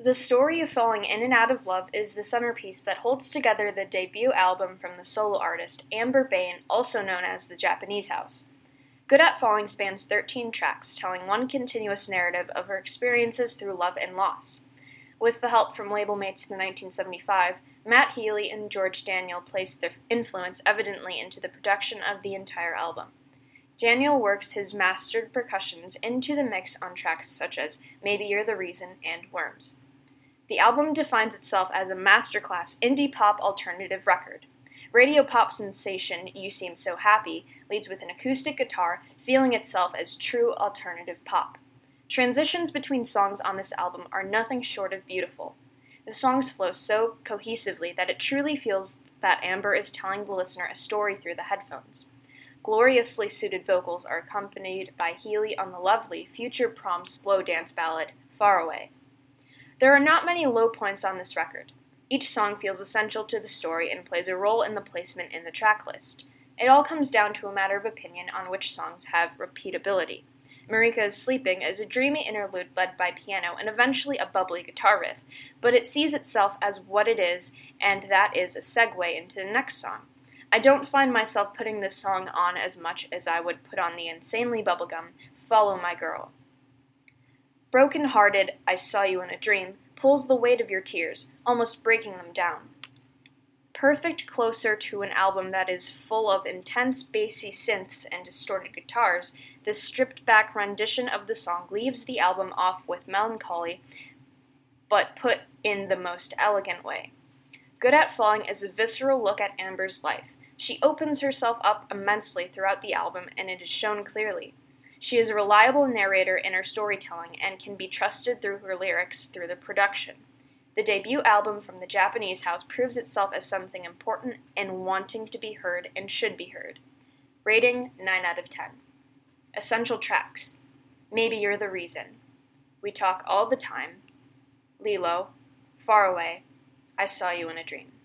The Story of Falling In and Out of Love is the centerpiece that holds together the debut album from the solo artist Amber Bain, also known as The Japanese House. Good at Falling spans 13 tracks, telling one continuous narrative of her experiences through love and loss. With the help from label mates in 1975, Matt Healy and George Daniel placed their influence evidently into the production of the entire album. Daniel works his mastered percussions into the mix on tracks such as Maybe You're the Reason and Worms. The album defines itself as a masterclass indie pop alternative record. Radio pop sensation You Seem So Happy leads with an acoustic guitar, feeling itself as true alternative pop. Transitions between songs on this album are nothing short of beautiful. The songs flow so cohesively that it truly feels that Amber is telling the listener a story through the headphones. Gloriously suited vocals are accompanied by Healy on the lovely Future Prom slow dance ballad, Far Away. There are not many low points on this record. Each song feels essential to the story and plays a role in the placement in the track list. It all comes down to a matter of opinion on which songs have repeatability. Marika is Sleeping is a dreamy interlude led by piano and eventually a bubbly guitar riff, but it sees itself as what it is, and that is a segue into the next song. I don't find myself putting this song on as much as I would put on the insanely bubblegum Follow My Girl. Broken-hearted, I Saw You in a Dream pulls the weight of your tears, almost breaking them down. Perfect closer to an album that is full of intense bassy synths and distorted guitars, this stripped-back rendition of the song leaves the album off with melancholy, but put in the most elegant way. Good at Falling is a visceral look at Amber's life. She opens herself up immensely throughout the album, and it is shown clearly. She is a reliable narrator in her storytelling and can be trusted through her lyrics through the production. The debut album from the Japanese House proves itself as something important and wanting to be heard and should be heard. Rating 9 out of 10. Essential tracks: Maybe You're the Reason, We Talk All the Time, Lilo, Far Away, I Saw You in a Dream.